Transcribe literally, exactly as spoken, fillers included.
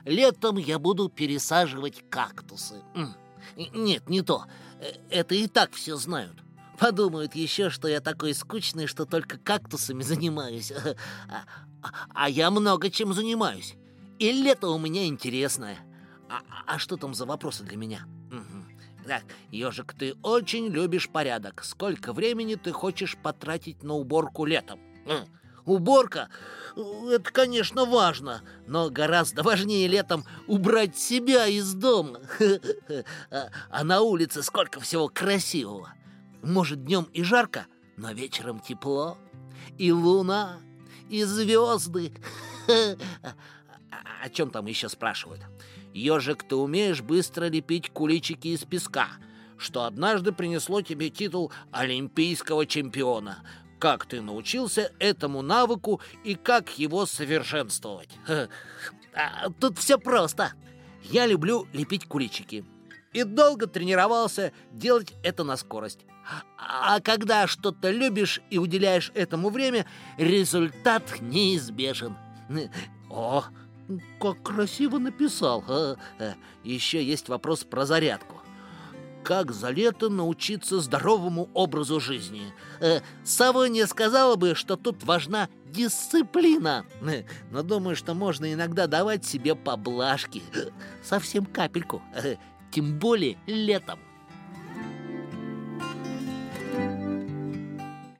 Летом я буду пересаживать кактусы. М, Нет, не то. Э, Это и так все знают. Подумают еще, что я такой скучный, что только кактусами занимаюсь. А, а- а я много чем занимаюсь. И лето у меня интересное. А, а- а что там за вопросы для меня? Мгм. Так, ежик, ты очень любишь порядок. Сколько времени ты хочешь потратить на уборку летом? М, Уборка? Э, Это, конечно, важно, но гораздо важнее летом убрать себя из дома. А а на улице сколько всего красивого. Может, днем и жарко, но вечером тепло. И луна, и звезды. О чем там еще спрашивают? Ежик, ты умеешь быстро лепить куличики из песка, что однажды принесло тебе титул олимпийского чемпиона. Как ты научился этому навыку и как его совершенствовать? А, Тут все просто. Я люблю лепить куличики и долго тренировался делать это на скорость. А когда что-то любишь и уделяешь этому время, результат неизбежен. О, как красиво написал. а. А, Еще есть вопрос про зарядку. Как за лето научиться здоровому образу жизни? Э, Савонья сказала бы, что тут важна дисциплина. Э, Но думаю, что можно иногда давать себе поблажки. Совсем капельку. Э, Тем более летом.